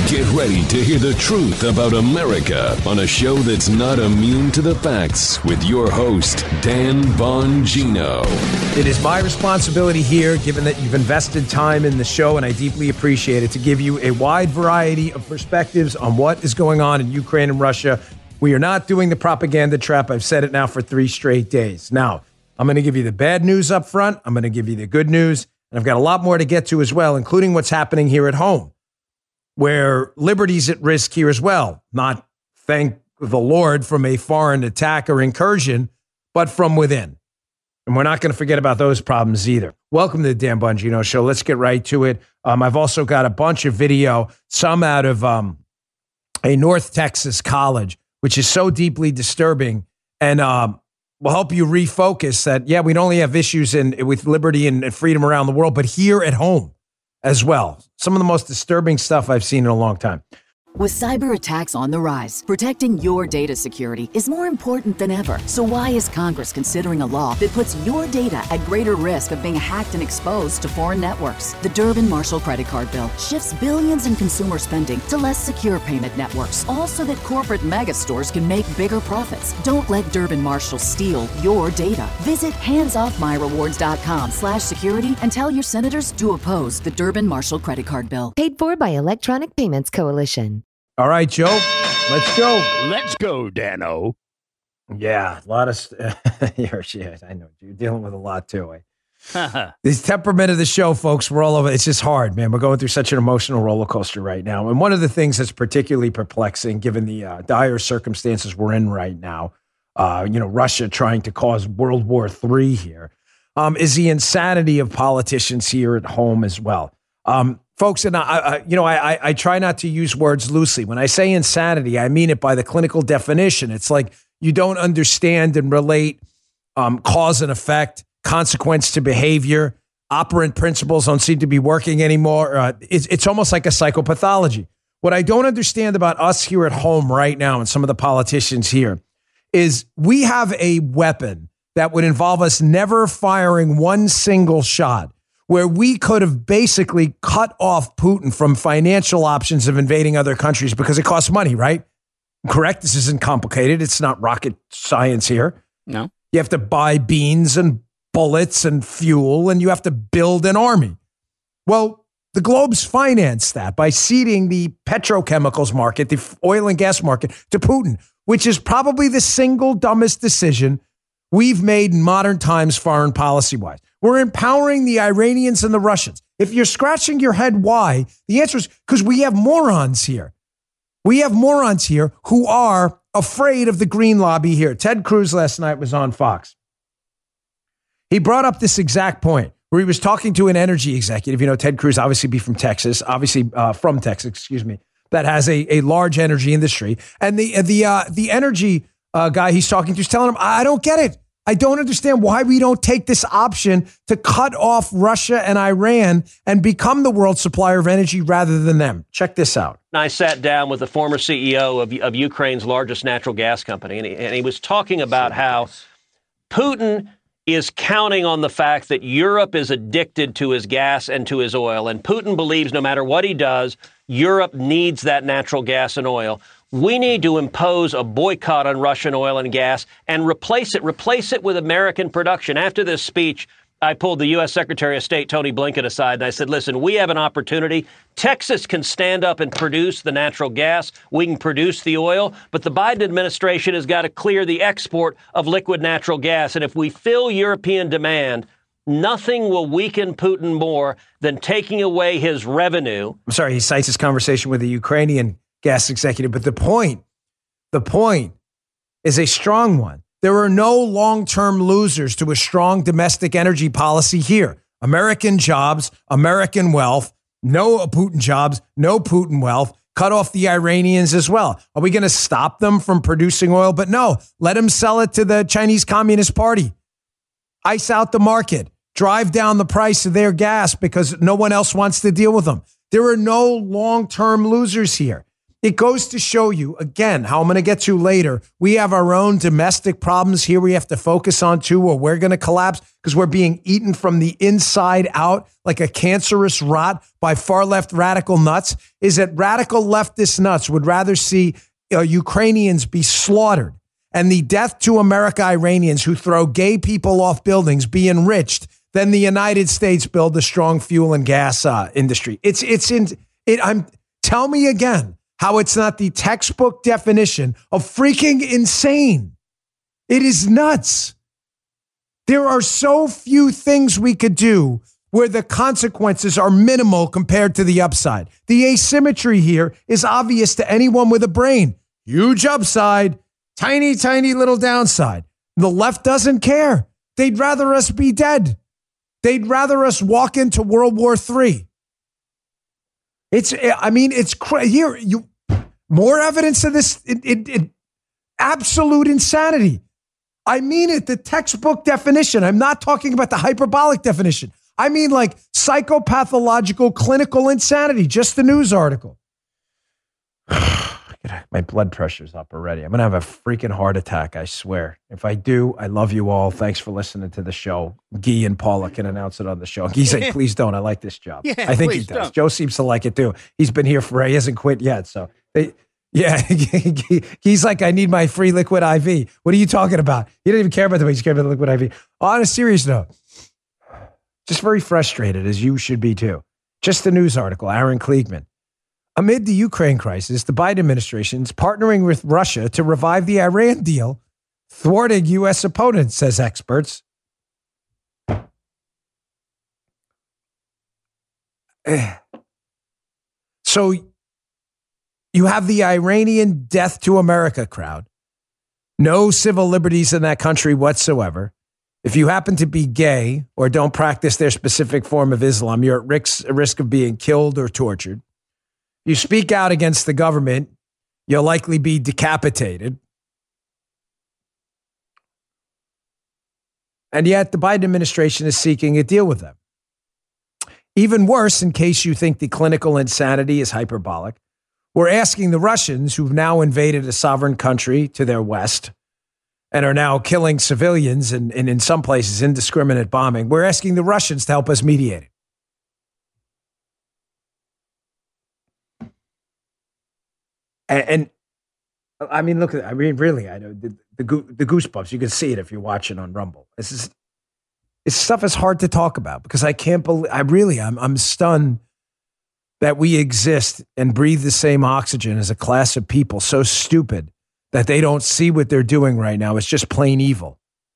Get ready to hear the truth about America on a show that's not immune to the facts with your host, Dan Bongino. It is my responsibility here, given that you've invested time in the show, and I deeply appreciate it, to give you a wide variety of perspectives on what is going on in Ukraine and Russia. We are not doing the propaganda trap. I've said it now for 3 straight days. Now, I'm going to give you the bad news up front. I'm going to give you the good news. And I've got a lot more to get to as well, including what's happening here at home, where liberty's at risk here as well. Not, thank the Lord, from a foreign attack or incursion, but from within. And we're not going to forget about those problems either. Welcome to the Dan Bongino Show. Let's get right to it. I've also got a bunch of video, some out of a North Texas college, which is so deeply disturbing, and will help you refocus that, yeah, we don't only have issues with liberty and freedom around the world, but here at home as well. Some of the most disturbing stuff I've seen in a long time. With cyber attacks on the rise, protecting your data security is more important than ever. So why is Congress considering a law that puts your data at greater risk of being hacked and exposed to foreign networks? The Durbin-Marshall credit card bill shifts billions in consumer spending to less secure payment networks, all so that corporate mega stores can make bigger profits. Don't let Durbin-Marshall steal your data. Visit handsoffmyrewards.com/security and tell your senators to oppose the Durbin-Marshall credit card bill. Paid for by Electronic Payments Coalition. All right, Joe, let's go. Let's go, Dano. Yeah, a lot of shit. I know you're dealing with a lot too. This temperament of the show, folks, we're all over. It's just hard, man. We're going through such an emotional roller coaster right now. And one of the things that's particularly perplexing, given the dire circumstances we're in right now, Russia trying to cause World War III here, is the insanity of politicians here at home as well. Folks, and I try not to use words loosely. When I say insanity, I mean it by the clinical definition. It's like you don't understand and relate cause and effect, consequence to behavior. Operant principles don't seem to be working anymore. It's almost like a psychopathology. What I don't understand about us here at home right now and some of the politicians here is we have a weapon that would involve us never firing one single shot, where we could have basically cut off Putin from financial options of invading other countries because it costs money, right? Correct? This isn't complicated. It's not rocket science here. No. You have to buy beans and bullets and fuel, and you have to build an army. Well, the Globe's financed that by ceding the petrochemicals market, the oil and gas market, to Putin, which is probably the single dumbest decision we've made in modern times foreign policy-wise. We're empowering the Iranians and the Russians. If you're scratching your head why, the answer is because we have morons here. We have morons here who are afraid of the green lobby here. Ted Cruz last night was on Fox. He brought up this exact point where he was talking to an energy executive. You know, Ted Cruz obviously from Texas, that has a large energy industry. And the energy guy he's talking to is telling him, I don't get it. I don't understand why we don't take this option to cut off Russia and Iran and become the world supplier of energy rather than them. Check this out. I sat down with the former CEO of Ukraine's largest natural gas company, and he was talking about how Putin is counting on the fact that Europe is addicted to his gas and to his oil, and Putin believes no matter what he does, Europe needs that natural gas and oil. We need to impose a boycott on Russian oil and gas and replace it with American production. After this speech, I pulled the U.S. Secretary of State, Tony Blinken, aside, and I said, listen, we have an opportunity. Texas can stand up and produce the natural gas. We can produce the oil. But the Biden administration has got to clear the export of liquid natural gas. And if we fill European demand, nothing will weaken Putin more than taking away his revenue. I'm sorry, he cites his conversation with the Ukrainian gas executive, but the point is a strong one. There are no long-term losers to a strong domestic energy policy here. American jobs, American wealth, no Putin jobs, no Putin wealth, cut off the Iranians as well. Are we going to stop them from producing oil? But no, let them sell it to the Chinese Communist Party. Ice out the market, drive down the price of their gas because no one else wants to deal with them. There are no long-term losers here. It goes to show you, again, how I'm going to get to later. We have our own domestic problems here we have to focus on too, or we're going to collapse because we're being eaten from the inside out like a cancerous rot by far left radical nuts, is that radical leftist nuts would rather see Ukrainians be slaughtered and the death to America Iranians who throw gay people off buildings be enriched than the United States build a strong fuel and gas industry. Tell me again how it's not the textbook definition of freaking insane. It is nuts. There are so few things we could do where the consequences are minimal compared to the upside. The asymmetry here is obvious to anyone with a brain. Huge upside, tiny, tiny little downside. The left doesn't care. They'd rather us be dead. They'd rather us walk into World War III. It's crazy. More evidence of this absolute insanity. I mean it, the textbook definition. I'm not talking about the hyperbolic definition. I mean like psychopathological clinical insanity, just the news article. My blood pressure's up already. I'm going to have a freaking heart attack, I swear. If I do, I love you all. Thanks for listening to the show. Guy and Paula can announce it on the show. Guy's like, please don't. I like this job. Yeah, I think he does. Don't. Joe seems to like it too. He's been here he hasn't quit yet. So, he's like, I need my free liquid IV. What are you talking about? He didn't even care about the way he's cared about the liquid IV. On a serious note, just very frustrated, as you should be too. Just the news article, Aaron Kliegman. Amid the Ukraine crisis, the Biden administration is partnering with Russia to revive the Iran deal, thwarting U.S. opponents, says experts. So you have the Iranian death to America crowd. No civil liberties in that country whatsoever. If you happen to be gay or don't practice their specific form of Islam, you're at risk of being killed or tortured. You speak out against the government, you'll likely be decapitated. And yet the Biden administration is seeking a deal with them. Even worse, in case you think the clinical insanity is hyperbolic, we're asking the Russians, who've now invaded a sovereign country to their west and are now killing civilians and in some places indiscriminate bombing, we're asking the Russians to help us mediate it. And I mean, look at it. I mean, really, I know the goosebumps. You can see it if you're watching on Rumble. It's stuff is hard to talk about because I can't believe. I'm stunned that we exist and breathe the same oxygen as a class of people so stupid that they don't see what they're doing right now. It's just plain evil.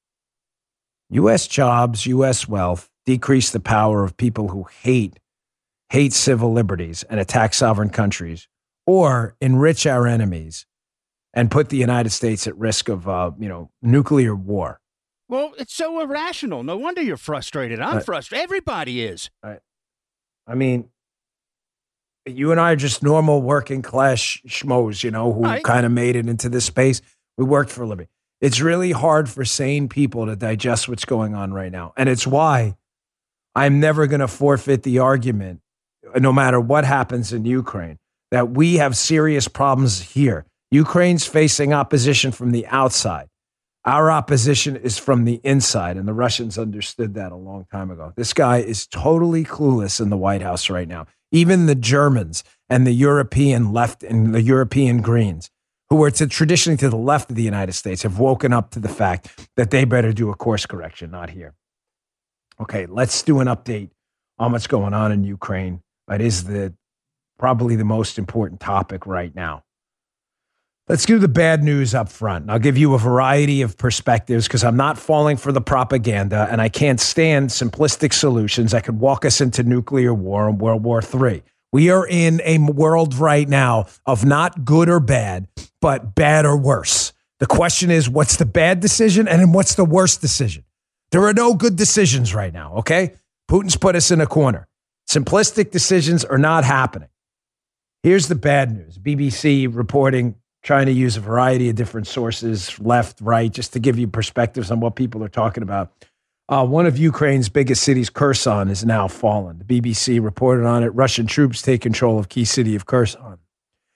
U.S. jobs, U.S. wealth decrease the power of people who hate civil liberties and attack sovereign countries, or enrich our enemies and put the United States at risk of, nuclear war. Well, it's so irrational. No wonder you're frustrated. I'm frustrated. Everybody is. I mean, you and I are just normal working class schmoes, who kind of made it into this space. We worked for a living. It's really hard for sane people to digest what's going on right now. And it's why I'm never going to forfeit the argument, no matter what happens in Ukraine, that we have serious problems here. Ukraine's facing opposition from the outside. Our opposition is from the inside, and the Russians understood that a long time ago. This guy is totally clueless in the White House right now. Even the Germans and the European left and the European Greens, who were traditionally to the left of the United States, have woken up to the fact that they better do a course correction, not here. Okay, let's do an update on what's going on in Ukraine. It is probably the most important topic right now. Let's do the bad news up front. And I'll give you a variety of perspectives because I'm not falling for the propaganda and I can't stand simplistic solutions that could walk us into nuclear war and World War III. We are in a world right now of not good or bad, but bad or worse. The question is, what's the bad decision and then what's the worst decision? There are no good decisions right now, okay? Putin's put us in a corner. Simplistic decisions are not happening. Here's the bad news. BBC reporting, trying to use a variety of different sources, left, right, just to give you perspectives on what people are talking about. One of Ukraine's biggest cities, Kherson, is now fallen. The BBC reported on it. Russian troops take control of key city of Kherson.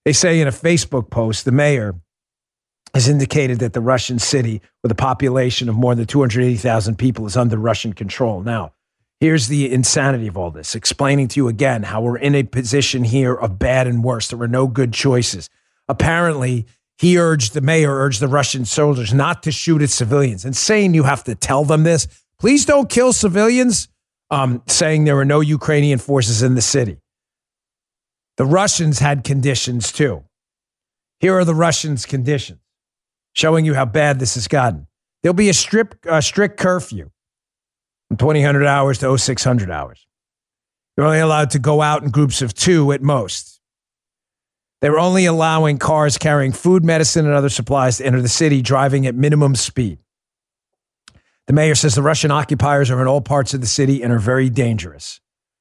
They say in a Facebook post, the mayor has indicated that the Russian city with a population of more than 280,000 people is under Russian control. Now, here's the insanity of all this, explaining to you again how we're in a position here of bad and worse. There were no good choices. Apparently, the mayor urged the Russian soldiers not to shoot at civilians and saying you have to tell them this. Please don't kill civilians, saying there were no Ukrainian forces in the city. The Russians had conditions too. Here are the Russians' conditions, showing you how bad this has gotten. There'll be a strict curfew from 2000 hours to 0600 hours. You're only allowed to go out in groups of 2 at most. They were only allowing cars carrying food, medicine, and other supplies to enter the city, driving at minimum speed. The mayor says the Russian occupiers are in all parts of the city and are very dangerous.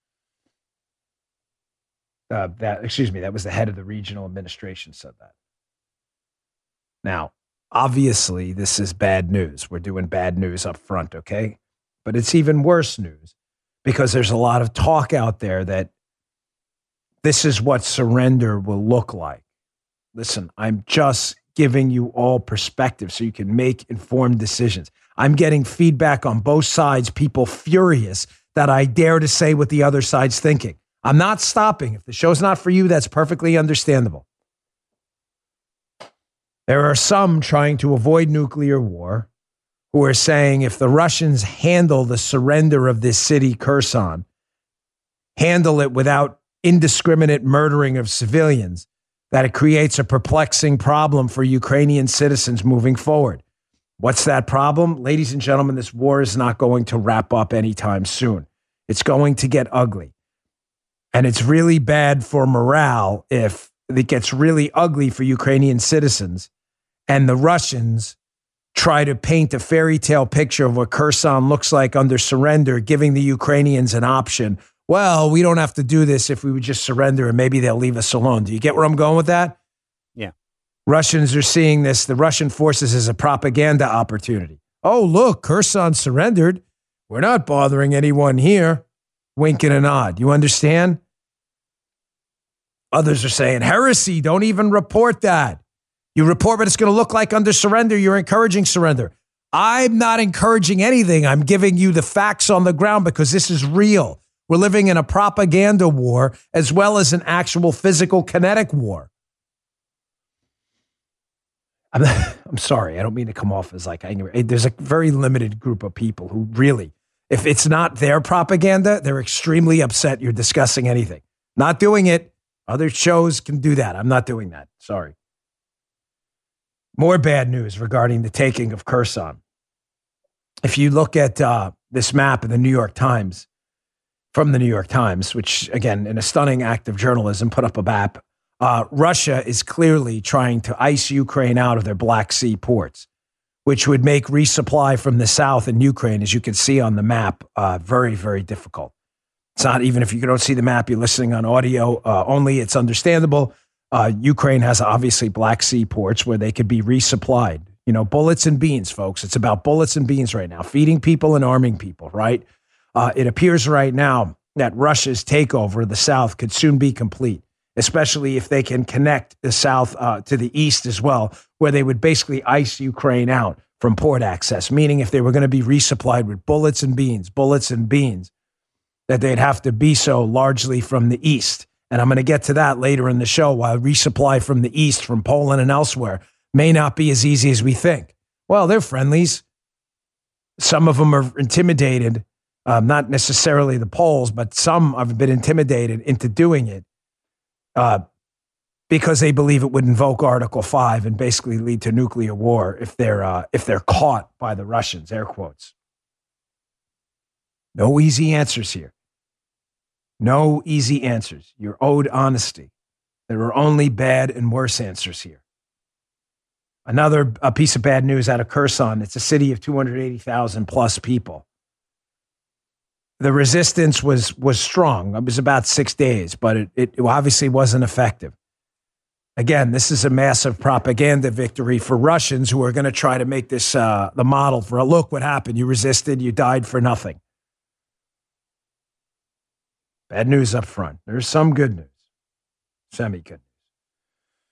That was the head of the regional administration said that. Now, obviously, this is bad news. We're doing bad news up front, okay? But it's even worse news because there's a lot of talk out there that this is what surrender will look like. Listen, I'm just giving you all perspective so you can make informed decisions. I'm getting feedback on both sides, people furious that I dare to say what the other side's thinking. I'm not stopping. If the show's not for you, that's perfectly understandable. There are some trying to avoid nuclear war who are saying if the Russians handle the surrender of this city, Kherson, handle it without indiscriminate murdering of civilians, that it creates a perplexing problem for Ukrainian citizens moving forward. What's that problem? Ladies and gentlemen, this war is not going to wrap up anytime soon. It's going to get ugly. And it's really bad for morale if it gets really ugly for Ukrainian citizens and the Russians try to paint a fairy tale picture of what Kherson looks like under surrender, giving the Ukrainians an option. Well, we don't have to do this if we would just surrender and maybe they'll leave us alone. Do you get where I'm going with that? Yeah. Russians are seeing this, the Russian forces, as a propaganda opportunity. Oh, look, Kherson surrendered. We're not bothering anyone here. Wink and a nod. You understand? Others are saying, heresy, don't even report that. You report what it's going to look like under surrender. You're encouraging surrender. I'm not encouraging anything. I'm giving you the facts on the ground because this is real. We're living in a propaganda war as well as an actual physical kinetic war. I'm sorry. I don't mean to come off as like angry. There's a very limited group of people who really, if it's not their propaganda, they're extremely upset you're discussing anything. Not doing it. Other shows can do that. I'm not doing that. Sorry. More bad news regarding the taking of Kherson. If you look at this map in the New York Times, from the New York Times, which, again, in a stunning act of journalism, put up a map, Russia is clearly trying to ice Ukraine out of their Black Sea ports, which would make resupply from the south in Ukraine, as you can see on the map, very, very difficult. It's not, even if you don't see the map, you're listening on audio only, it's understandable. Ukraine has obviously Black Sea ports where they could be resupplied. You know, bullets and beans, folks. It's about bullets and beans right now, feeding people and arming people, right? It appears right now that Russia's takeover of the South could soon be complete, especially if they can connect the South to the East as well, where they would basically ice Ukraine out from port access, meaning if they were going to be resupplied with bullets and beans, that they'd have to be so largely from the East. And I'm going to get to that later in the show, while resupply from the East, from Poland and elsewhere, may not be as easy as we think. Well, they're friendlies. Some of them are intimidated, not necessarily the Poles, but some have been intimidated into doing it because they believe it would invoke Article 5 and basically lead to nuclear war if they're caught by the Russians, air quotes. No easy answers here. No easy answers. You're owed honesty. There are only bad and worse answers here. Another piece of bad news out of Kherson. It's a city of 280,000 plus people. The resistance was strong. It was about 6 days, but it obviously wasn't effective. Again, this is a massive propaganda victory for Russians who are going to try to make this the model for, look what happened. You resisted, you died for nothing. Bad news up front. There's some good news. Semi-good news.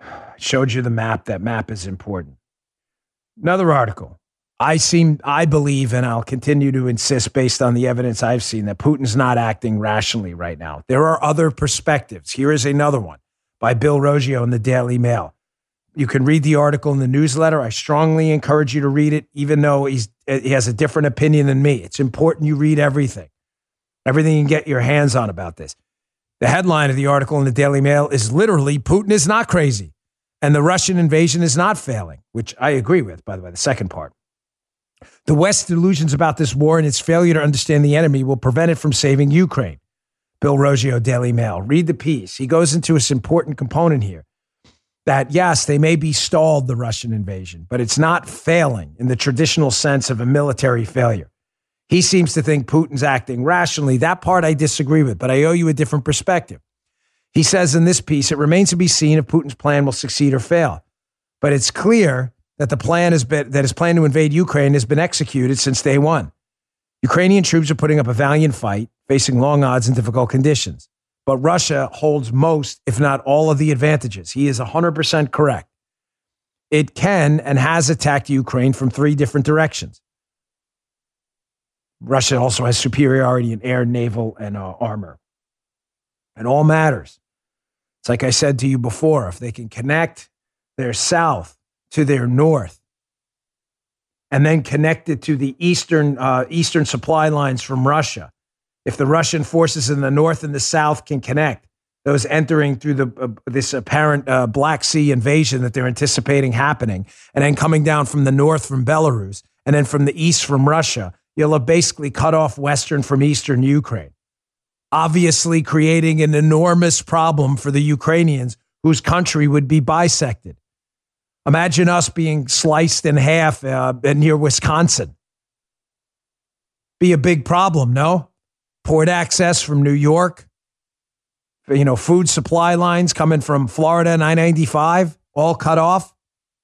I showed you the map. That map is important. Another article. I believe, and I'll continue to insist based on the evidence I've seen, that Putin's not acting rationally right now. There are other perspectives. Here is another one by Bill Roggio in the Daily Mail. You can read the article in the newsletter. I strongly encourage you to read it, even though he has a different opinion than me. It's important you read everything you can get your hands on about this. The headline of the article in the Daily Mail is literally, Putin is not crazy, and the Russian invasion is not failing, which I agree with, by the way, the second part. The West's delusions about this war and its failure to understand the enemy will prevent it from saving Ukraine. Bill Roggio, Daily Mail. Read the piece. He goes into this important component here that, yes, they may be stalled, the Russian invasion, but it's not failing in the traditional sense of a military failure. He seems to think Putin's acting rationally. That part I disagree with, but I owe you a different perspective. He says in this piece, it remains to be seen if Putin's plan will succeed or fail. But it's clear that his plan to invade Ukraine has been executed since day one. Ukrainian troops are putting up a valiant fight, facing long odds and difficult conditions. But Russia holds most, if not all, of the advantages. He is 100% correct. It can and has attacked Ukraine from 3 different directions. Russia also has superiority in air, naval, and armor. It all matters. It's like I said to you before, if they can connect their south to their north and then connect it to the eastern supply lines from Russia, if the Russian forces in the north and the south can connect, those entering through this apparent Black Sea invasion that they're anticipating happening, and then coming down from the north from Belarus, and then from the east from Russia, you'll have basically cut off western from eastern Ukraine, obviously creating an enormous problem for the Ukrainians, whose country would be bisected. Imagine us being sliced in half near Wisconsin. Be a big problem, no? Port access from New York, food supply lines coming from Florida and I-95, all cut off.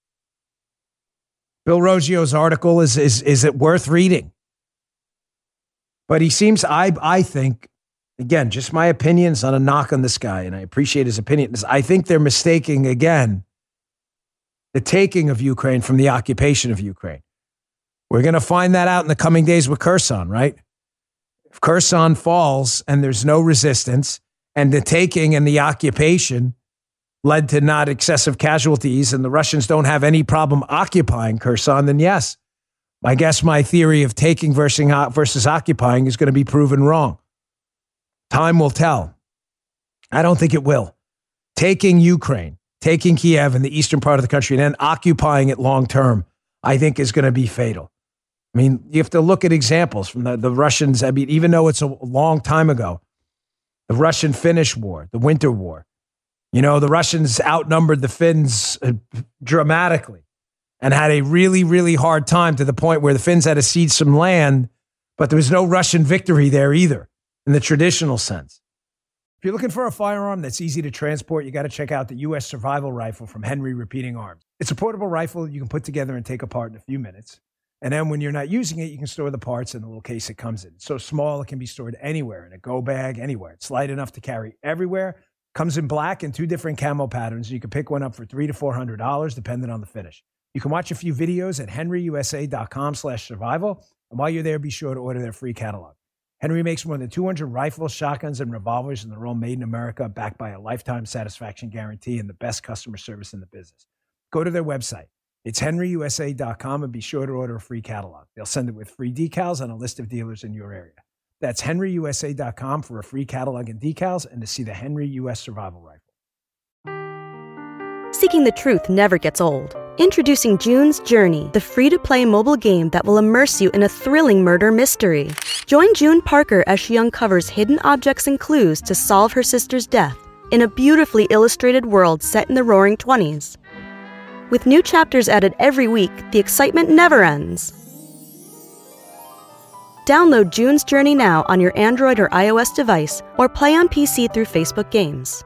Bill Roggio's article is it worth reading? But he seems, I think, again, just my opinion, it's not a knock on this guy, and I appreciate his opinion. I think they're mistaking, again, the taking of Ukraine from the occupation of Ukraine. We're going to find that out in the coming days with Kherson, right? If Kherson falls and there's no resistance, and the taking and the occupation led to not excessive casualties, and the Russians don't have any problem occupying Kherson, then yes, I guess my theory of taking versus occupying is going to be proven wrong. Time will tell. I don't think it will. Taking Ukraine, taking Kiev and the eastern part of the country, and then occupying it long term, I think is going to be fatal. I mean, you have to look at examples from the Russians. I mean, even though it's a long time ago, the Russian-Finnish War, the Winter War, the Russians outnumbered the Finns dramatically and had a really, really hard time, to the point where the Finns had to cede some land, but there was no Russian victory there either in the traditional sense. If you're looking for a firearm that's easy to transport, you got to check out the U.S. Survival Rifle from Henry Repeating Arms. It's a portable rifle you can put together and take apart in a few minutes. And then when you're not using it, you can store the parts in the little case it comes in. It's so small, it can be stored anywhere, in a go bag, anywhere. It's light enough to carry everywhere. Comes in black and 2 different camo patterns. You can pick one up for $300 to $400, depending on the finish. You can watch a few videos at henryusa.com/survival. And while you're there, be sure to order their free catalog. Henry makes more than 200 rifles, shotguns, and revolvers, and they're all made in America, backed by a lifetime satisfaction guarantee and the best customer service in the business. Go to their website. It's henryusa.com, and be sure to order a free catalog. They'll send it with free decals and a list of dealers in your area. That's henryusa.com for a free catalog and decals, and to see the Henry U.S. Survival Rifle. Seeking the truth never gets old. Introducing June's Journey, the free-to-play mobile game that will immerse you in a thrilling murder mystery. Join June Parker as she uncovers hidden objects and clues to solve her sister's death in a beautifully illustrated world set in the Roaring '20s. With new chapters added every week, the excitement never ends. Download June's Journey now on your Android or iOS device, or play on PC through Facebook Games.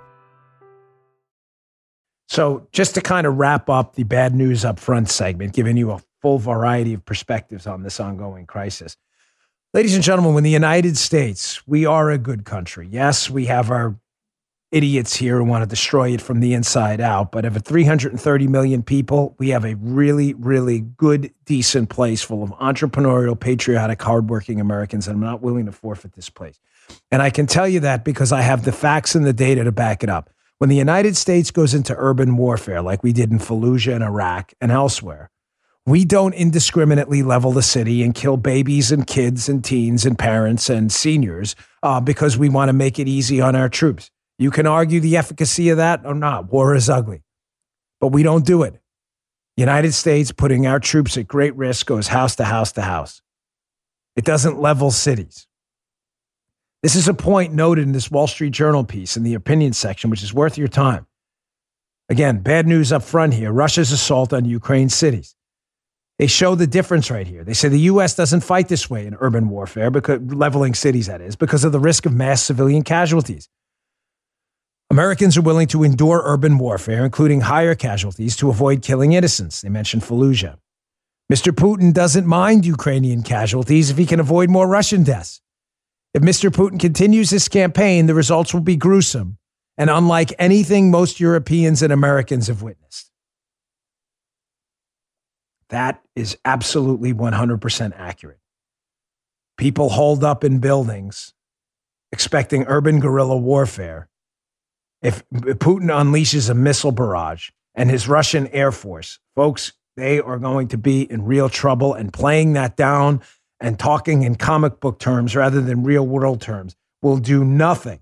So just to kind of wrap up the bad news up front segment, giving you a full variety of perspectives on this ongoing crisis. Ladies and gentlemen, in the United States, we are a good country. Yes, we have our idiots here who want to destroy it from the inside out. But of 330 million people, we have a really, really good, decent place full of entrepreneurial, patriotic, hardworking Americans. And I'm not willing to forfeit this place. And I can tell you that because I have the facts and the data to back it up. When the United States goes into urban warfare, like we did in Fallujah and Iraq and elsewhere, we don't indiscriminately level the city and kill babies and kids and teens and parents and seniors because we want to make it easy on our troops. You can argue the efficacy of that or not. War is ugly. But we don't do it. United States, putting our troops at great risk, goes house to house to house. It doesn't level cities. This is a point noted in this Wall Street Journal piece in the opinion section, which is worth your time. Again, bad news up front here. Russia's assault on Ukraine cities. They show the difference right here. They say the U.S. doesn't fight this way in urban warfare, because leveling cities, that is, because of the risk of mass civilian casualties. Americans are willing to endure urban warfare, including higher casualties, to avoid killing innocents. They mentioned Fallujah. Mr. Putin doesn't mind Ukrainian casualties if he can avoid more Russian deaths. If Mr. Putin continues this campaign, the results will be gruesome and unlike anything most Europeans and Americans have witnessed. That is absolutely 100% accurate. People holed up in buildings expecting urban guerrilla warfare. If Putin unleashes a missile barrage and his Russian Air Force, folks, they are going to be in real trouble, and playing that down and talking in comic book terms rather than real world terms will do nothing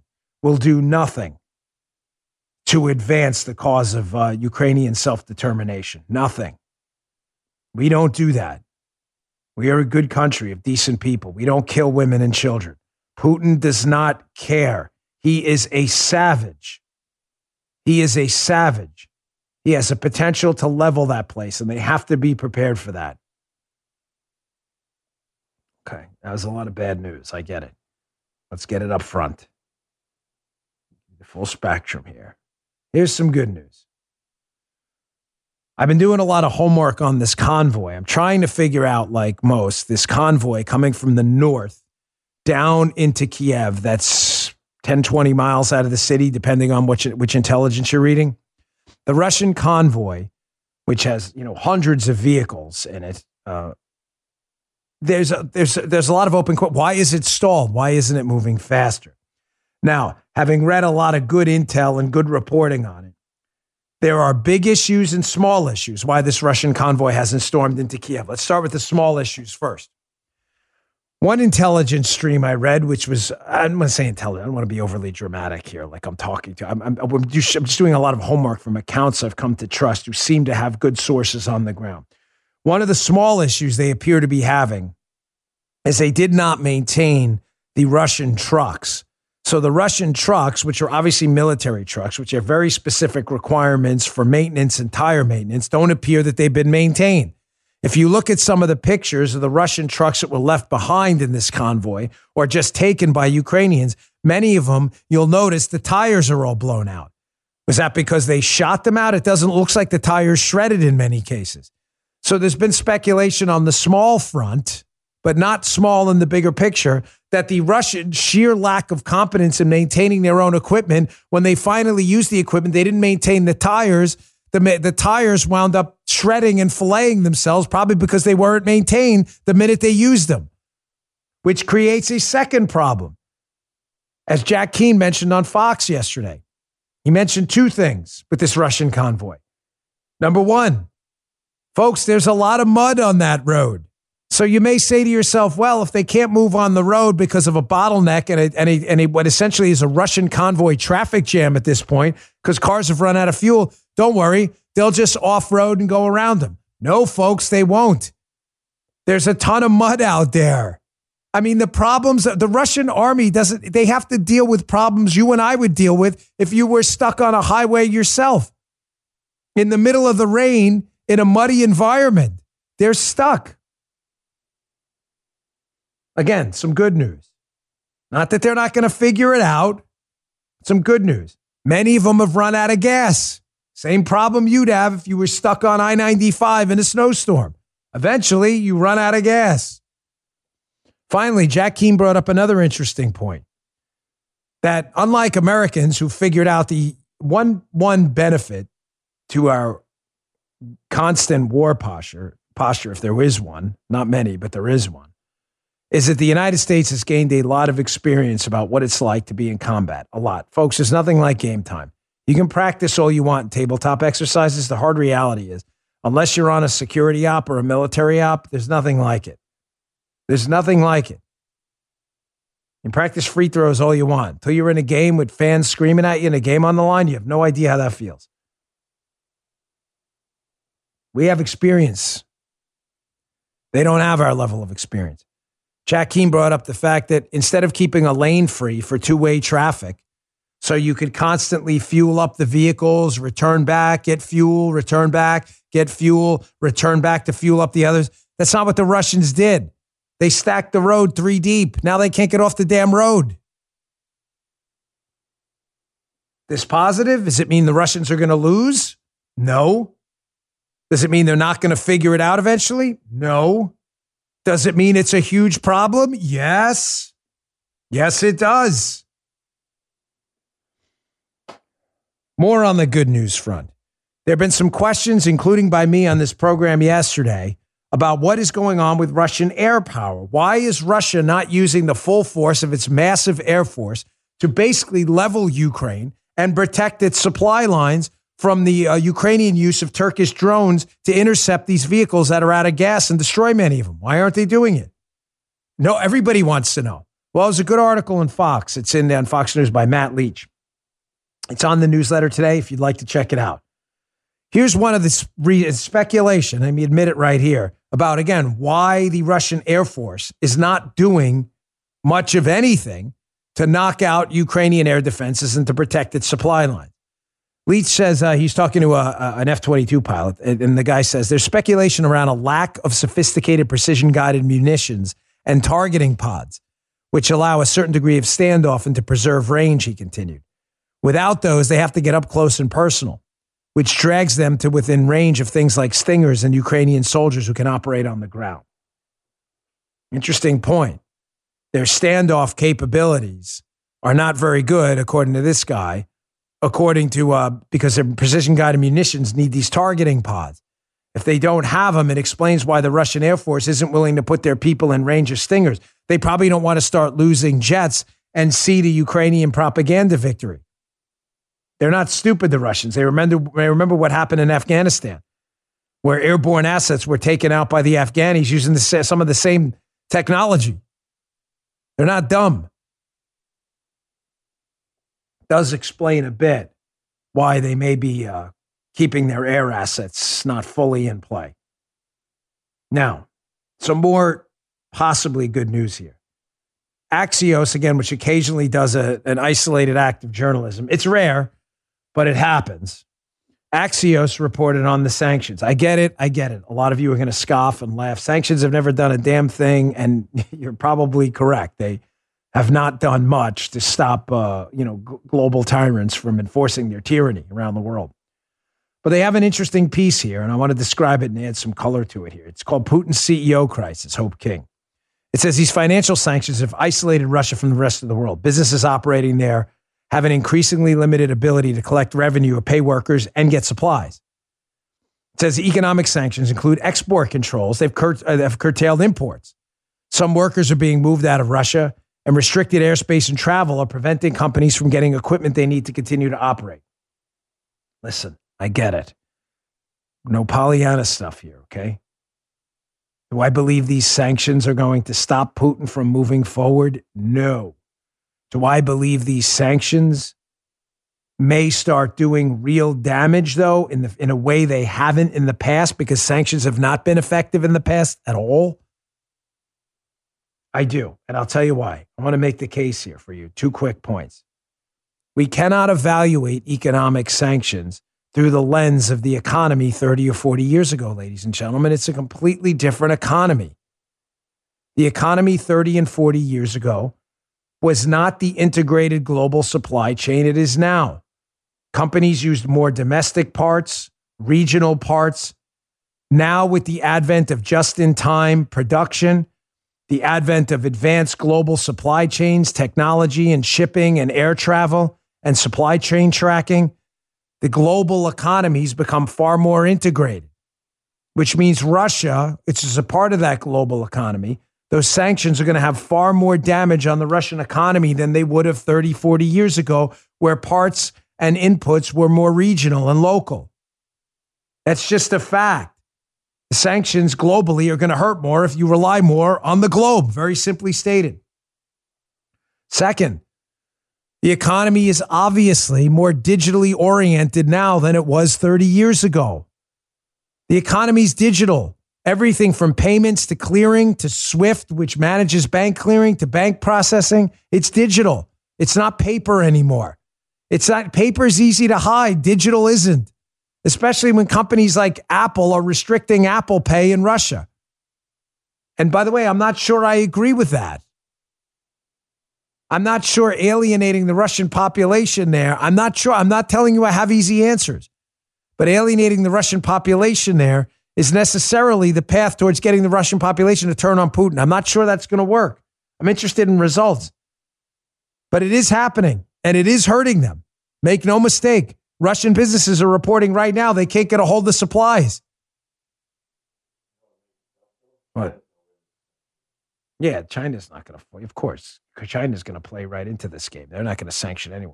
to advance the cause of Ukrainian self-determination. Nothing. We don't do that. We are a good country of decent people. We don't kill women and children. Putin does not care. He is a savage. He is a savage. He has a potential to level that place, and they have to be prepared for that. Okay, that was a lot of bad news. I get it. Let's get it up front. The full spectrum here. Here's some good news. I've been doing a lot of homework on this convoy. I'm trying to figure out, like most, this convoy coming from the north down into Kiev. That's 10, 20 miles out of the city, depending on which intelligence you're reading. The Russian convoy, which has, hundreds of vehicles in it, there's a lot of open questions. Why is it stalled? Why isn't it moving faster? Now, having read a lot of good intel and good reporting on it, there are big issues and small issues why this Russian convoy hasn't stormed into Kiev. Let's start with the small issues first. One intelligence stream I read, which was, I'm going to say intelligent. I don't want to be overly dramatic here, like I'm talking to. I'm just doing a lot of homework from accounts I've come to trust who seem to have good sources on the ground. One of the small issues they appear to be having is they did not maintain the Russian trucks. So the Russian trucks, which are obviously military trucks, which have very specific requirements for maintenance and tire maintenance, don't appear that they've been maintained. If you look at some of the pictures of the Russian trucks that were left behind in this convoy or just taken by Ukrainians, many of them, you'll notice the tires are all blown out. Was that because they shot them out? It doesn't look like the tires shredded in many cases. So there's been speculation on the small front, but not small in the bigger picture, that the Russian sheer lack of competence in maintaining their own equipment, when they finally used the equipment, they didn't maintain the tires. The tires wound up shredding and filleting themselves, probably because they weren't maintained the minute they used them, which creates a second problem. As Jack Keane mentioned on Fox yesterday, he mentioned two things with this Russian convoy. Number one, folks, there's a lot of mud on that road. So you may say to yourself, well, if they can't move on the road because of a bottleneck and what essentially is a Russian convoy traffic jam at this point, because cars have run out of fuel, don't worry, they'll just off-road and go around them. No, folks, they won't. There's a ton of mud out there. I mean, the problems, the Russian army they have to deal with problems you and I would deal with if you were stuck on a highway yourself. In the middle of the rain, in a muddy environment, they're stuck. Again, some good news. Not that they're not going to figure it out. Some good news. Many of them have run out of gas. Same problem you'd have if you were stuck on I-95 in a snowstorm. Eventually, you run out of gas. Finally, Jack Keane brought up another interesting point. that unlike Americans who figured out the one benefit to our constant war posture, if there is one, not many, but there is one, is that the United States has gained a lot of experience about what it's like to be in combat. A lot. Folks, there's nothing like game time. You can practice all you want in tabletop exercises. The hard reality is, unless you're on a security op or a military op, there's nothing like it. There's nothing like it. You can practice free throws all you want. Until you're in a game with fans screaming at you and a game on the line, you have no idea how that feels. We have experience. They don't have our level of experience. Jack Keane brought up the fact that instead of keeping a lane free for two-way traffic, so you could constantly fuel up the vehicles, return back, get fuel, return back, get fuel, return back to fuel up the others. That's not what the Russians did. They stacked the road 3 deep. Now they can't get off the damn road. This positive? Does it mean the Russians are going to lose? No. Does it mean they're not going to figure it out eventually? No. Does it mean it's a huge problem? Yes. Yes, it does. More on the good news front. There have been some questions, including by me on this program yesterday, about what is going on with Russian air power. Why is Russia not using the full force of its massive air force to basically level Ukraine and protect its supply lines from the Ukrainian use of Turkish drones to intercept these vehicles that are out of gas and destroy many of them? Why aren't they doing it? No, everybody wants to know. Well, there's a good article in Fox. It's on Fox News by Matt Leach. It's on the newsletter today if you'd like to check it out. Here's one of the speculation, let me admit it right here, about, again, why the Russian Air Force is not doing much of anything to knock out Ukrainian air defenses and to protect its supply line. Leach says he's talking to an F-22 pilot, and the guy says there's speculation around a lack of sophisticated precision-guided munitions and targeting pods, which allow a certain degree of standoff and to preserve range, he continued. Without those, they have to get up close and personal, which drags them to within range of things like Stingers and Ukrainian soldiers who can operate on the ground. Interesting point. Their standoff capabilities are not very good, according to this guy, because their precision-guided munitions need these targeting pods. If they don't have them, it explains why the Russian Air Force isn't willing to put their people in range of Stingers. They probably don't want to start losing jets and see the Ukrainian propaganda victory. They're not stupid, the Russians. They remember what happened in Afghanistan, where airborne assets were taken out by the Afghanis using some of the same technology. They're not dumb. Does explain a bit why they may be keeping their air assets not fully in play. Now, some more possibly good news here. Axios, again, which occasionally does an isolated act of journalism. It's rare, but it happens. Axios reported on the sanctions. I get it. A lot of you are going to scoff and laugh. Sanctions have never done a damn thing, and you're probably correct. They have not done much to stop global tyrants from enforcing their tyranny around the world. But they have an interesting piece here, and I want to describe it and add some color to it here. It's called Putin's CEO Crisis, Hope King. It says these financial sanctions have isolated Russia from the rest of the world. Businesses operating there have an increasingly limited ability to collect revenue or pay workers and get supplies. It says economic sanctions include export controls. They've curtailed imports. Some workers are being moved out of Russia, and restricted airspace and travel are preventing companies from getting equipment they need to continue to operate. Listen, I get it. No Pollyanna stuff here, okay? Do I believe these sanctions are going to stop Putin from moving forward? No. Do I believe these sanctions may start doing real damage, though, in a way they haven't in the past, because sanctions have not been effective in the past at all? I do, and I'll tell you why. I want to make the case here for you. 2 quick points. We cannot evaluate economic sanctions through the lens of the economy 30 or 40 years ago, ladies and gentlemen. It's a completely different economy. The economy 30 and 40 years ago was not the integrated global supply chain it is now. Companies used more domestic parts, regional parts. Now, with the advent of just-in-time production, the advent of advanced global supply chains, technology and shipping and air travel and supply chain tracking, the global economy's become far more integrated, which means Russia, which is a part of that global economy, those sanctions are going to have far more damage on the Russian economy than they would have 30, 40 years ago, where parts and inputs were more regional and local. That's just a fact. The sanctions globally are going to hurt more if you rely more on the globe, very simply stated. Second, the economy is obviously more digitally oriented now than it was 30 years ago. The economy's digital. Everything from payments to clearing to SWIFT, which manages bank clearing, to bank processing, it's digital. It's not paper anymore. It's not, paper's easy to hide. Digital isn't, especially when companies like Apple are restricting Apple Pay in Russia. And by the way, I'm not sure I agree with that. I'm not sure alienating the Russian population there. I'm not sure. I'm not telling you I have easy answers, but alienating the Russian population there is necessarily the path towards getting the Russian population to turn on Putin. I'm not sure that's going to work. I'm interested in results. But it is happening, and it is hurting them. Make no mistake. Russian businesses are reporting right now they can't get a hold of supplies. What? Yeah, China's not going to, of course, China's going to play right into this game. They're not going to sanction anyone.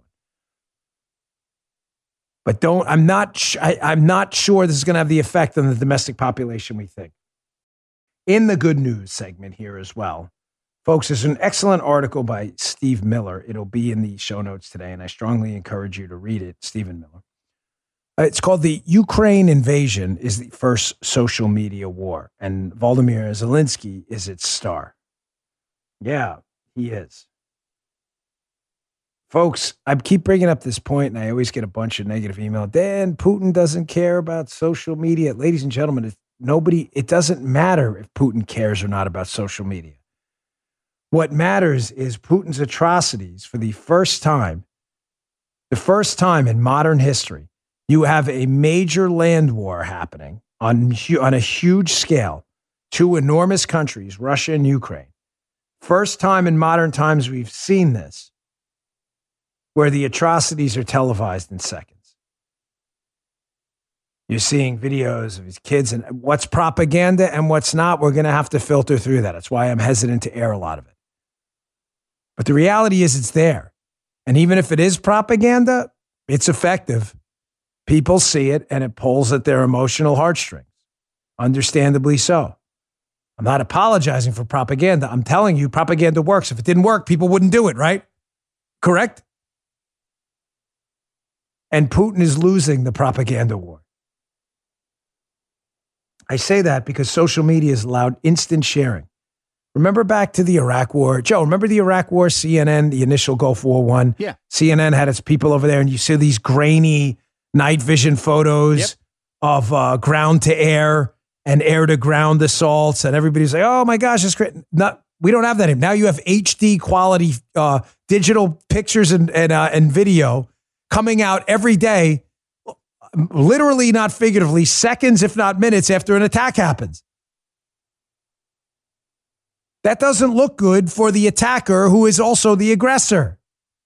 But I'm not sure this is going to have the effect on the domestic population we think. In the good news segment here as well, folks, there's an excellent article by Steve Miller. It'll be in the show notes today, and I strongly encourage you to read it, Stephen Miller. It's called The Ukraine Invasion is the First Social Media War, and Volodymyr Zelensky is its star. Yeah, he is. Folks, I keep bringing up this point, and I always get a bunch of negative email. Dan, Putin doesn't care about social media. Ladies and gentlemen, it doesn't matter if Putin cares or not about social media. What matters is Putin's atrocities. For the first time in modern history, you have a major land war happening on a huge scale. Two enormous countries, Russia and Ukraine. First time in modern times we've seen this, where the atrocities are televised in seconds. You're seeing videos of these kids, and what's propaganda and what's not, we're going to have to filter through that. That's why I'm hesitant to air a lot of it. But the reality is it's there. And even if it is propaganda, it's effective. People see it, and it pulls at their emotional heartstrings. Understandably so. I'm not apologizing for propaganda. I'm telling you, propaganda works. If it didn't work, people wouldn't do it, right? Correct? And Putin is losing the propaganda war. I say that because social media has allowed instant sharing. Remember back to the Iraq War? Joe, remember the Iraq War, CNN, the initial Gulf War I? Yeah. CNN had its people over there, and you see these grainy night vision photos of ground to air and air to ground assaults, and everybody's like, oh my gosh, it's great. We don't have that anymore. Now you have HD quality digital pictures and video coming out every day, literally, not figuratively, seconds, if not minutes after an attack happens. That doesn't look good for the attacker who is also the aggressor.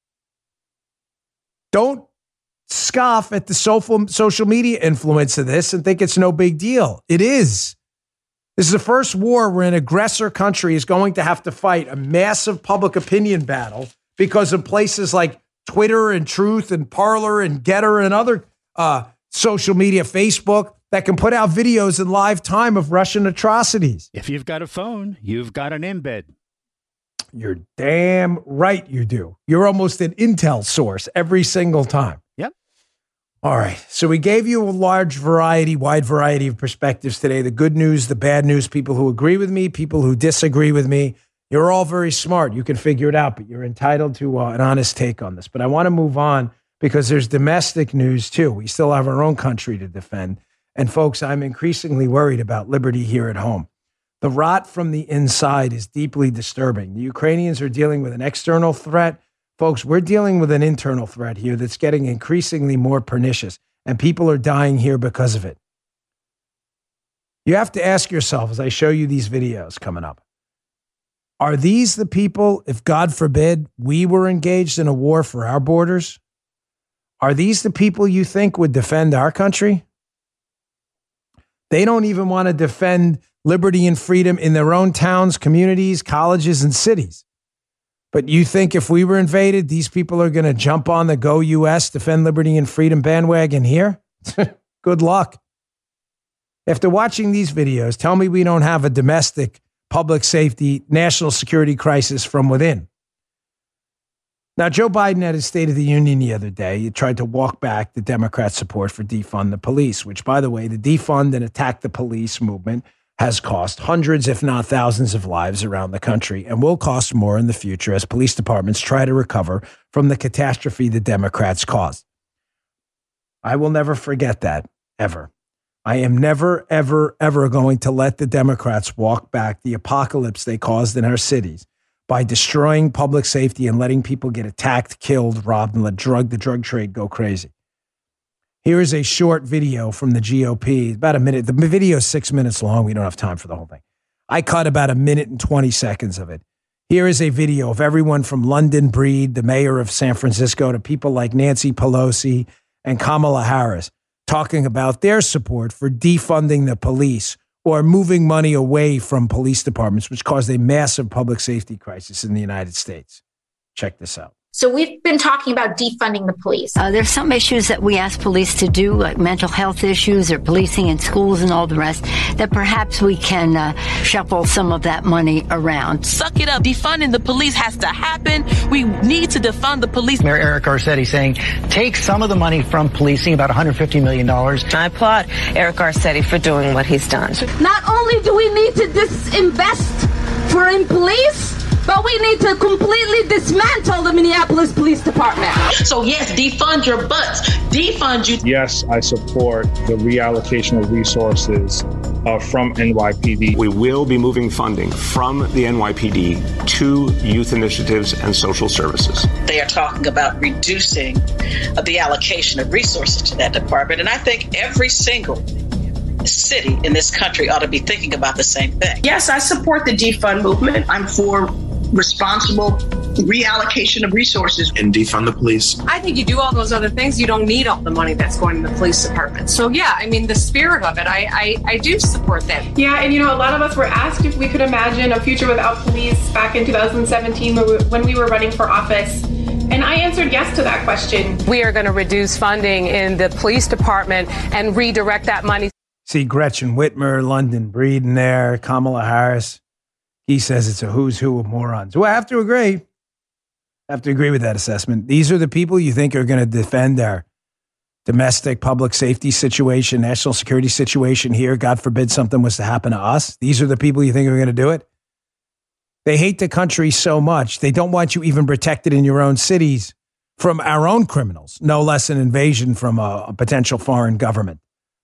Don't scoff at the social media influence of this and think it's no big deal. It is. This is the first war where an aggressor country is going to have to fight a massive public opinion battle because of places like Twitter and Truth and Parler and Getter and other social media, Facebook, that can put out videos in live time of Russian atrocities. If you've got a phone, you've got an embed. You're damn right you do. You're almost an intel source every single time. Yep. All right. So we gave you a wide variety of perspectives today. The good news, the bad news, people who agree with me, people who disagree with me. You're all very smart. You can figure it out, but you're entitled to an honest take on this. But I want to move on because there's domestic news too. We still have our own country to defend. And folks, I'm increasingly worried about liberty here at home. The rot from the inside is deeply disturbing. The Ukrainians are dealing with an external threat. Folks, we're dealing with an internal threat here that's getting increasingly more pernicious, and people are dying here because of it. You have to ask yourself, as I show you these videos coming up, Are these the people, if God forbid, we were engaged in a war for our borders? Are these the people you think would defend our country? They don't even want to defend liberty and freedom in their own towns, communities, colleges, and cities. But you think if we were invaded, these people are going to jump on the Go US, defend liberty and freedom bandwagon here? Good luck. After watching these videos, tell me we don't have a domestic public safety, national security crisis from within. Now, Joe Biden at his State of the Union the other day, he tried to walk back the Democrat support for defund the police, which, by the way, the defund and attack the police movement has cost hundreds, if not thousands of lives around the country and will cost more in the future as police departments try to recover from the catastrophe the Democrats caused. I will never forget that, ever. I am never, ever, ever going to let the Democrats walk back the apocalypse they caused in our cities by destroying public safety and letting people get attacked, killed, robbed, and let the drug trade go crazy. Here is a short video from the GOP, about a minute. The video is 6 minutes long. We don't have time for the whole thing. I cut about a minute and 20 seconds of it. Here is a video of everyone from London Breed, the mayor of San Francisco, to people like Nancy Pelosi and Kamala Harris, talking about their support for defunding the police or moving money away from police departments, which caused a massive public safety crisis in the United States. Check this out. So we've been talking about defunding the police. There's some issues that we ask police to do, like mental health issues or policing in schools and all the rest, that perhaps we can shuffle some of that money around. Suck it up. Defunding the police has to happen. We need to defund the police. Mayor Eric Garcetti saying, take some of the money from policing, about $150 million. I applaud Eric Garcetti for doing what he's done. Not only do we need to disinvest in police, but we need to completely dismantle the Minneapolis Police Department. So yes, defund your butts. Defund you. Yes, I support the reallocation of resources from NYPD. We will be moving funding from the NYPD to youth initiatives and social services. They are talking about reducing the allocation of resources to that department. And I think every single city in this country ought to be thinking about the same thing. Yes, I support the defund movement. I'm for responsible reallocation of resources. And defund the police. I think you do all those other things, you don't need all the money that's going to the police department. So yeah, I mean, the spirit of it, I do support that. Yeah, and a lot of us were asked if we could imagine a future without police back in 2017 when we were running for office. And I answered yes to that question. We are going to reduce funding in the police department and redirect that money. See Gretchen Whitmer, London Breed in there, Kamala Harris. He says it's a who's who of morons. Well, I have to agree. I have to agree with that assessment. These are the people you think are going to defend our domestic public safety situation, national security situation here. God forbid something was to happen to us. These are the people you think are going to do it. They hate the country so much. They don't want you even protected in your own cities from our own criminals, no less an invasion from a potential foreign government.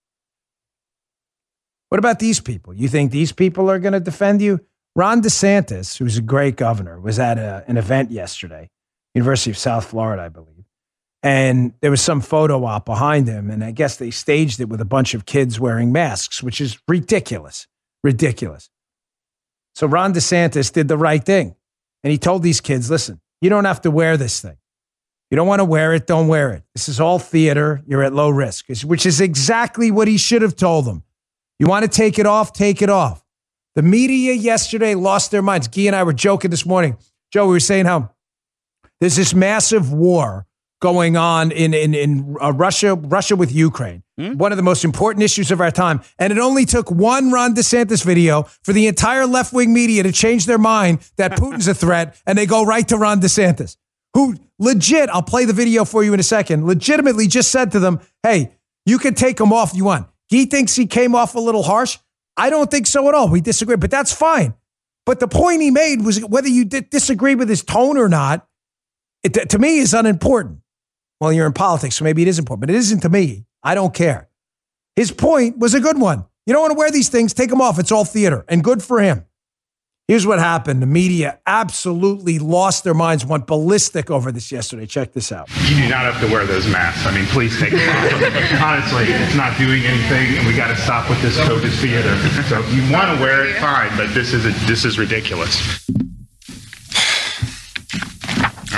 What about these people? You think these people are going to defend you? Ron DeSantis, who's a great governor, was at an event yesterday, University of South Florida, I believe. And there was some photo op behind him. And I guess they staged it with a bunch of kids wearing masks, which is ridiculous. Ridiculous. So Ron DeSantis did the right thing. And he told these kids, listen, you don't have to wear this thing. You don't want to wear it, don't wear it. This is all theater. You're at low risk, which is exactly what he should have told them. You want to take it off? Take it off. The media yesterday lost their minds. Guy and I were joking this morning. Joe, we were saying how there's this massive war going on in Russia with Ukraine. One of the most important issues of our time. And it only took one Ron DeSantis video for the entire left-wing media to change their mind that Putin's a threat, and they go right to Ron DeSantis, who legit, I'll play the video for you in a second, legitimately just said to them, hey, you can take him off if you want. He thinks he came off a little harsh. I don't think so at all. We disagree, but that's fine. But the point he made was whether you disagree with his tone or not, to me is unimportant. Well, you're in politics, so maybe it is important, but it isn't to me. I don't care. His point was a good one. You don't want to wear these things, take them off. It's all theater, and good for him. Here's what happened. The media absolutely lost their minds, went ballistic over this yesterday. Check this out. You do not have to wear those masks. I mean, please take them off. Honestly, it's not doing anything, and we got to stop with this COVID theater. So if you want to wear it, fine, but this is ridiculous.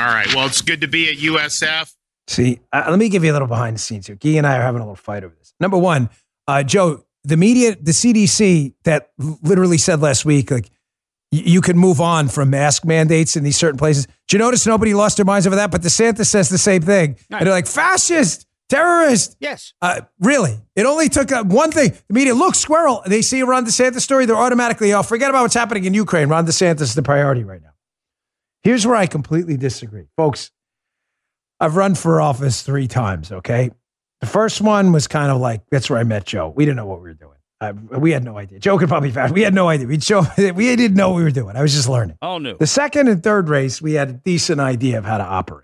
right. Well, it's good to be at USF. See, let me give you a little behind the scenes here. Guy and I are having a little fight over this. Number one, Joe, the media, the CDC that literally said last week, like, you can move on from mask mandates in these certain places. Did you notice nobody lost their minds over that? But DeSantis says the same thing. Nice. And they're like, fascist, terrorist. Yes. Really? It only took one thing. The media, look, squirrel. They see a Ron DeSantis story. They're automatically, forget about what's happening in Ukraine. Ron DeSantis is the priority right now. Here's where I completely disagree. Folks, I've run for office 3 times, okay? The first one was kind of like, that's where I met Joe. We didn't know what we were doing. We had no idea. Joe could probably fast. We had no idea. We didn't know what we were doing. I was just learning. All new. The second and third race, we had a decent idea of how to operate.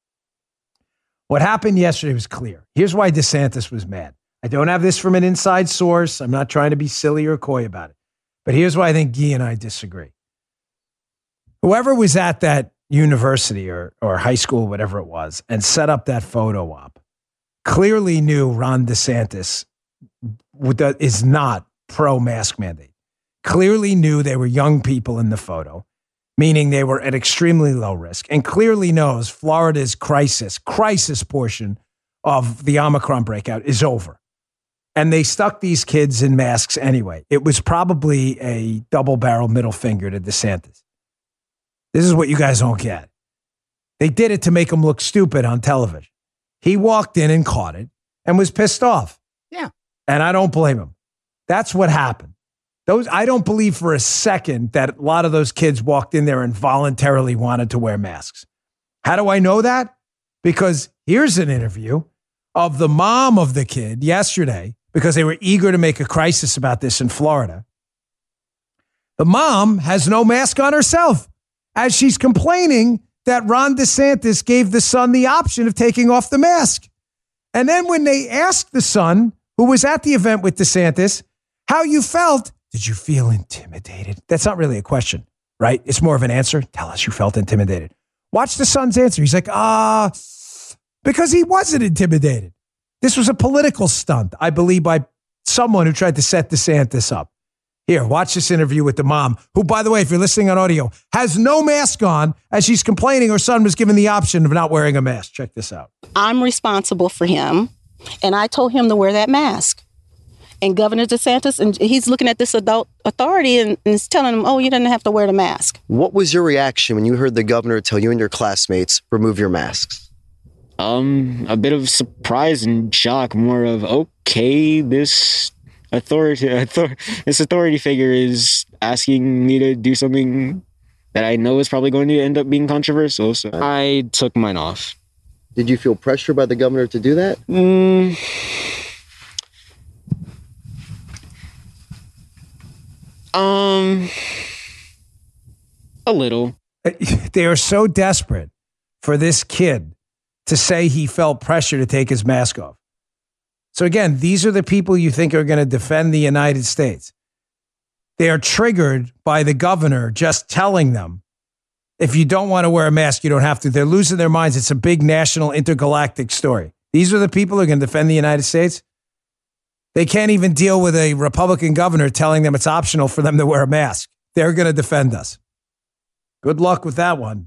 What happened yesterday was clear. Here's why DeSantis was mad. I don't have this from an inside source. I'm not trying to be silly or coy about it. But here's why I think Guy and I disagree. Whoever was at that university or high school, whatever it was, and set up that photo op, clearly knew Ron DeSantis is not pro-mask mandate. Clearly knew they were young people in the photo, meaning they were at extremely low risk, and clearly knows Florida's crisis portion of the Omicron breakout is over. And they stuck these kids in masks anyway. It was probably a double-barrel middle finger to DeSantis. This is what you guys don't get. They did it to make him look stupid on television. He walked in and caught it and was pissed off. Yeah. And I don't blame him. That's what happened. I don't believe for a second that a lot of those kids walked in there and voluntarily wanted to wear masks. How do I know that? Because here's an interview of the mom of the kid yesterday, because they were eager to make a crisis about this in Florida. The mom has no mask on herself as she's complaining that Ron DeSantis gave the son the option of taking off the mask. And then when they asked the son, who was at the event with DeSantis, how you felt, did you feel intimidated? That's not really a question, right? It's more of an answer. Tell us you felt intimidated. Watch the son's answer. He's like, because he wasn't intimidated. This was a political stunt, I believe, by someone who tried to set DeSantis up. Here, watch this interview with the mom, who, by the way, if you're listening on audio, has no mask on as she's complaining her son was given the option of not wearing a mask. Check this out. I'm responsible for him. And I told him to wear that mask. And Governor DeSantis, and he's looking at this adult authority and is telling him, you didn't have to wear the mask. What was your reaction when you heard the governor tell you and your classmates, remove your masks? A bit of surprise and shock, more of, okay, this authority figure is asking me to do something that I know is probably going to end up being controversial. So I took mine off. Did you feel pressure by the governor to do that? A little. They are so desperate for this kid to say he felt pressure to take his mask off. So again, these are the people you think are going to defend the United States. They are triggered by the governor just telling them, if you don't want to wear a mask, you don't have to. They're losing their minds. It's a big national intergalactic story. These are the people who are going to defend the United States. They can't even deal with a Republican governor telling them it's optional for them to wear a mask. They're going to defend us. Good luck with that one.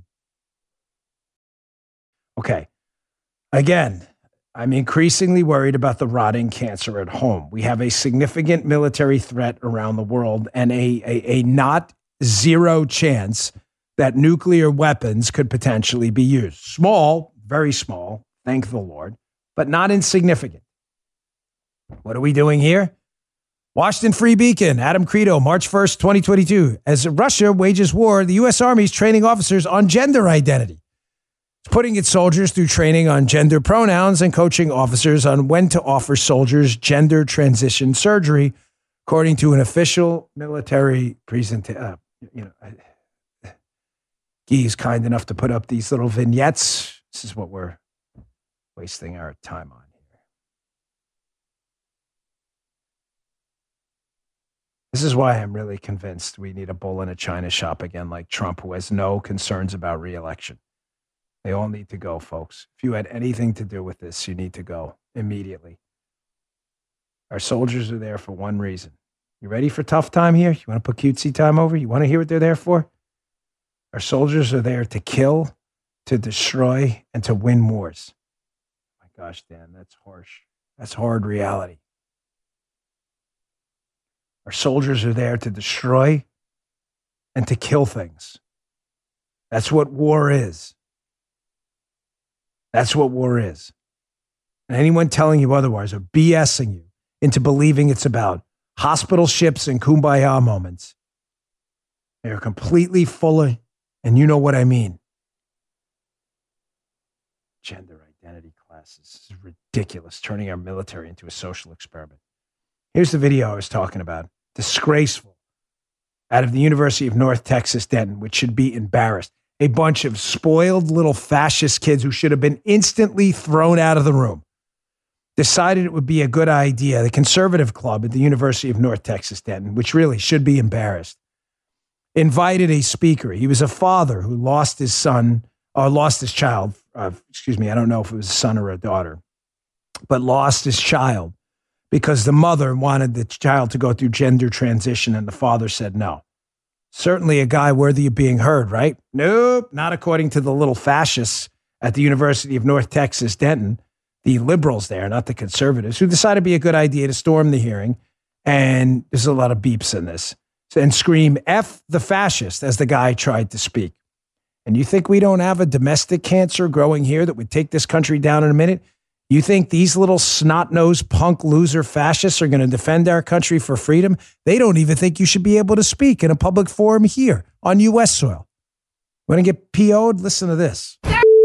Okay. Again, I'm increasingly worried about the rotting cancer at home. We have a significant military threat around the world and a not zero chance that nuclear weapons could potentially be used. Small, very small, thank the Lord, but not insignificant. What are we doing here? Washington Free Beacon, Adam Credo, March 1st, 2022. As Russia wages war, the U.S. Army is training officers on gender identity. It's putting its soldiers through training on gender pronouns and coaching officers on when to offer soldiers gender transition surgery, according to an official military presentation. Guy's kind enough to put up these little vignettes. This is what we're wasting our time on here. This is why I'm really convinced we need a bull in a china shop again, like Trump, who has no concerns about re-election. They all need to go, folks. If you had anything to do with this, you need to go immediately. Our soldiers are there for one reason. You ready for tough time here? You want to put cutesy time over? You want to hear what they're there for? Our soldiers are there to kill to destroy and to win wars. My gosh, Dan, that's harsh. That's hard reality. Our soldiers are there to destroy and to kill things. That's what war is. That's what war is. And anyone telling you otherwise or BSing you into believing it's about hospital ships and kumbaya moments, they're completely full of, and you know what I mean, gender identity classes. This is ridiculous, turning our military into a social experiment. Here's the video I was talking about. Disgraceful. Out of the University of North Texas, Denton, which should be embarrassed. A bunch of spoiled little fascist kids who should have been instantly thrown out of the room decided it would be a good idea. The conservative club at the University of North Texas, Denton, which really should be embarrassed, invited a speaker. He was a father who lost his son, or lost his child. I don't know if it was a son or a daughter, but lost his child because the mother wanted the child to go through gender transition and the father said no. Certainly a guy worthy of being heard, right? Nope, not according to the little fascists at the University of North Texas, Denton, the liberals there, not the conservatives, who decided to be a good idea to storm the hearing. And there's a lot of beeps in this. And scream, F the fascist, as the guy tried to speak. And you think we don't have a domestic cancer growing here that would take this country down in a minute? You think these little snot-nosed punk loser fascists are going to defend our country for freedom? They don't even think you should be able to speak in a public forum here on U.S. soil. Want to get PO'd? Listen to this.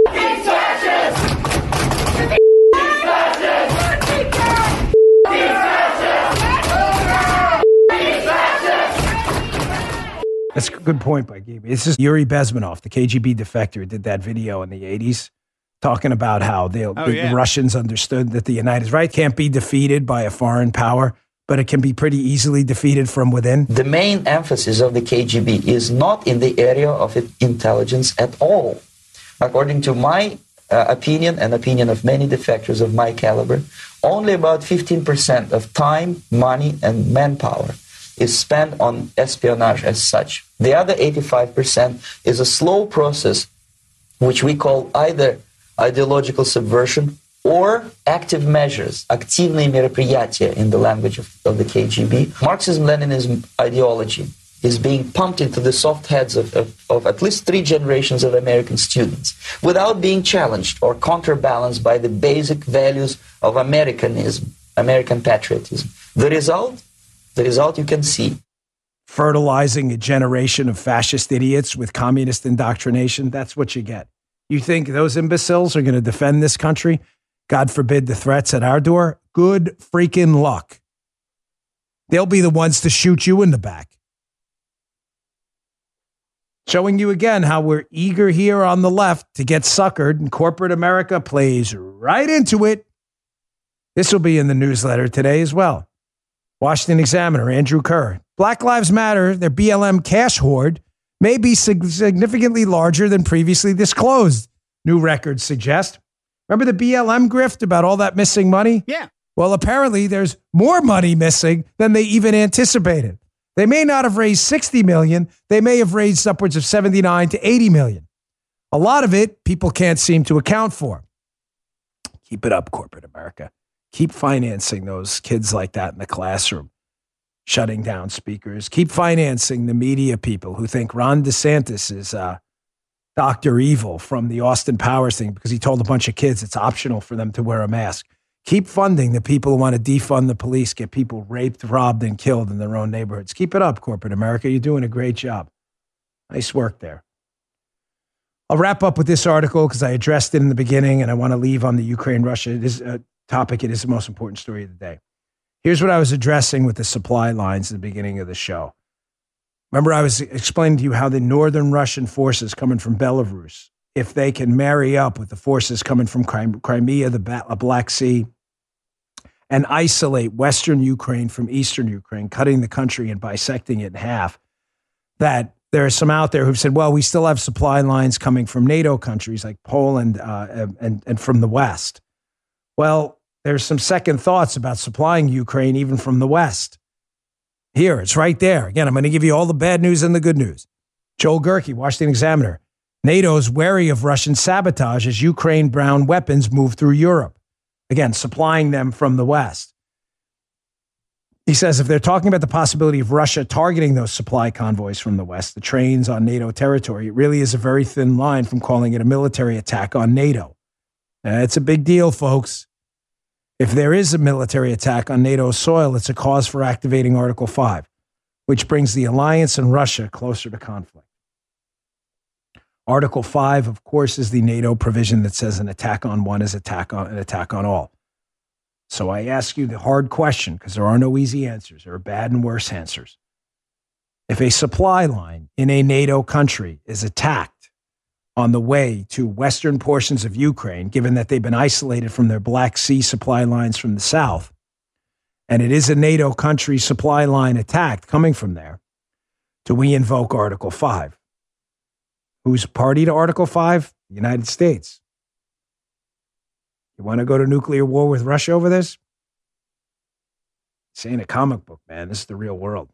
That's a good point by Gabe. This is Yuri Bezmenov, the KGB defector who did that video in the 80s, talking about how the Russians understood that the United Right can't be defeated by a foreign power, but it can be pretty easily defeated from within. The main emphasis of the KGB is not in the area of intelligence at all. According to my opinion and opinion of many defectors of my caliber, only about 15% of time, money, and manpower is spent on espionage as such. The other 85% is a slow process, which we call either ideological subversion or active measures, активные мероприятия in the language of the KGB. Marxism-Leninism ideology is being pumped into the soft heads of at least 3 generations of American students without being challenged or counterbalanced by the basic values of Americanism, American patriotism. The result you can see. Fertilizing a generation of fascist idiots with communist indoctrination, that's what you get. You think those imbeciles are going to defend this country? God forbid the threats at our door? Good freaking luck. They'll be the ones to shoot you in the back. Showing you again how we're eager here on the left to get suckered, and corporate America plays right into it. This will be in the newsletter today as well. Washington Examiner, Andrew Kerr. Black Lives Matter, their BLM cash hoard, may be significantly larger than previously disclosed, new records suggest. Remember the BLM grift about all that missing money? Yeah. Well, apparently there's more money missing than they even anticipated. They may not have raised 60 million. They may have raised upwards of 79 to 80 million. A lot of it people can't seem to account for. Keep it up, corporate America. Keep financing those kids like that in the classroom, shutting down speakers. Keep financing the media people who think Ron DeSantis is Dr. Evil from the Austin Powers thing because he told a bunch of kids it's optional for them to wear a mask. Keep funding the people who want to defund the police, get people raped, robbed, and killed in their own neighborhoods. Keep it up, corporate America. You're doing a great job. Nice work there. I'll wrap up with this article because I addressed it in the beginning and I want to leave on the Ukraine-Russia. It is a topic. It is the most important story of the day. Here's what I was addressing with the supply lines at the beginning of the show. Remember, I was explaining to you how the northern Russian forces coming from Belarus, if they can marry up with the forces coming from Crimea, the Black Sea, and isolate Western Ukraine from Eastern Ukraine, cutting the country and bisecting it in half, that there are some out there who've said, well, we still have supply lines coming from NATO countries like Poland and from the West. Well, there's some second thoughts about supplying Ukraine even from the West. Here, it's right there. Again, I'm going to give you all the bad news and the good news. Joel Gerke, Washington Examiner. NATO's wary of Russian sabotage as Ukraine-bound weapons move through Europe. Again, supplying them from the West. He says if they're talking about the possibility of Russia targeting those supply convoys from the West, the trains on NATO territory, it really is a very thin line from calling it a military attack on NATO. It's a big deal, folks. If there is a military attack on NATO's soil, it's a cause for activating Article 5, which brings the alliance and Russia closer to conflict. Article 5, of course, is the NATO provision that says an attack on one is an attack on all. So I ask you the hard question, because there are no easy answers. There are bad and worse answers. If a supply line in a NATO country is attacked on the way to western portions of Ukraine, given that they've been isolated from their Black Sea supply lines from the south, and it is a NATO country supply line attacked coming from there, do we invoke Article 5? Who's party to Article 5? The United States. You want to go to nuclear war with Russia over this? This ain't a comic book, man. This is the real world.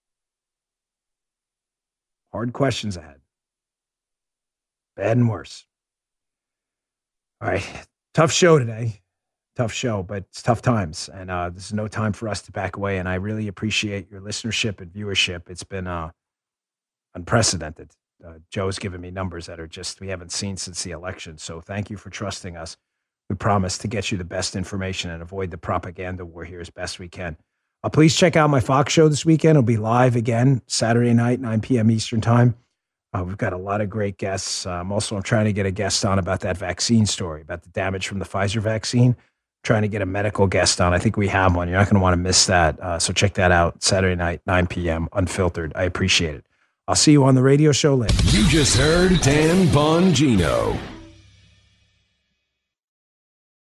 Hard questions ahead. Bad and worse. All right. Tough show today. Tough show, but it's tough times. And this is no time for us to back away. And I really appreciate your listenership and viewership. It's been unprecedented. Joe's given me numbers that are just we haven't seen since the election. So thank you for trusting us. We promise to get you the best information and avoid the propaganda war here as best we can. Please check out my Fox show this weekend. It'll be live again Saturday night, 9 p.m. Eastern time. We've got a lot of great guests. I'm trying to get a guest on about that vaccine story, about the damage from the Pfizer vaccine. Trying to get a medical guest on. I think we have one. You're not going to want to miss that. So check that out Saturday night, 9 p.m. Unfiltered. I appreciate it. I'll see you on the radio show later. You just heard Dan Bongino.